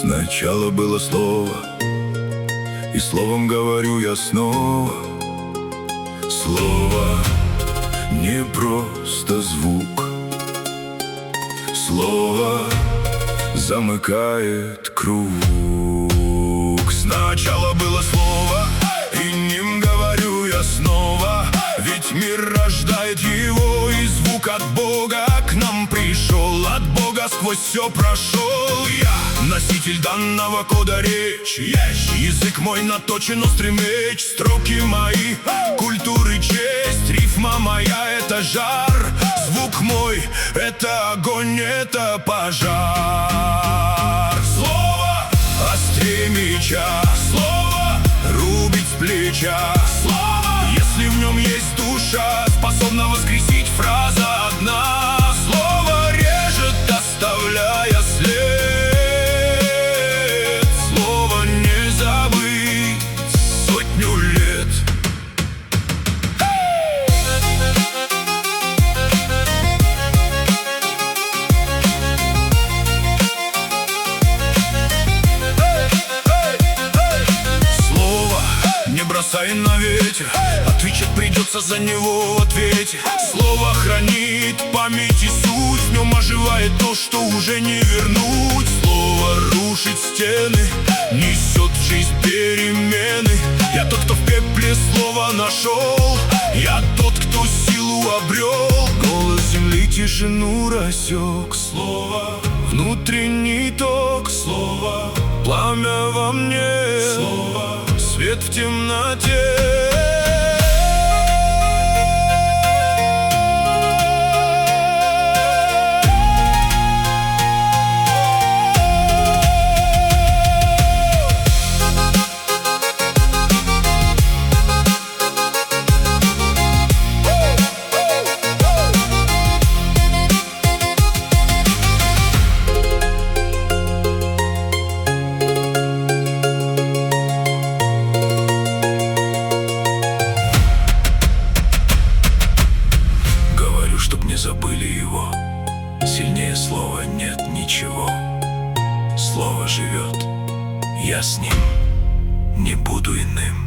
Сначала было слово, и словом говорю я снова. Слово не просто звук, слово замыкает круг. Сначала было слово, и ним говорю я снова. Ведь мир рождает его, и звук от Бога к нам пришел. От Бога сквозь все прошел. Я носитель данного кода речь. Язык мой наточен острый меч. Строки мои, культуры честь. Рифма моя — это жар. Звук мой — это огонь, это пожар. Слово острее меча, слово рубит с плеча. Слово, если в нем есть душа, способна воскресить фраза одна. Слово режет, оставляя след. Слово не забыть сотню лет. Слово не бросай на ветер, отвечать придется за него в ответе. Слово хранит память и суть, в нем оживает то, что уже не вернуть. Слово рушит стены, несет в жизнь перемены. Я тот, кто в пепле слово нашел, я тот, кто силу обрел. Голос земли тишину рассек. Слово внутренний ток. Слово пламя во мне. Слово свет в темноте. Чтоб не забыли его, сильнее слова нет ничего. Слово живет, я с ним не буду иным.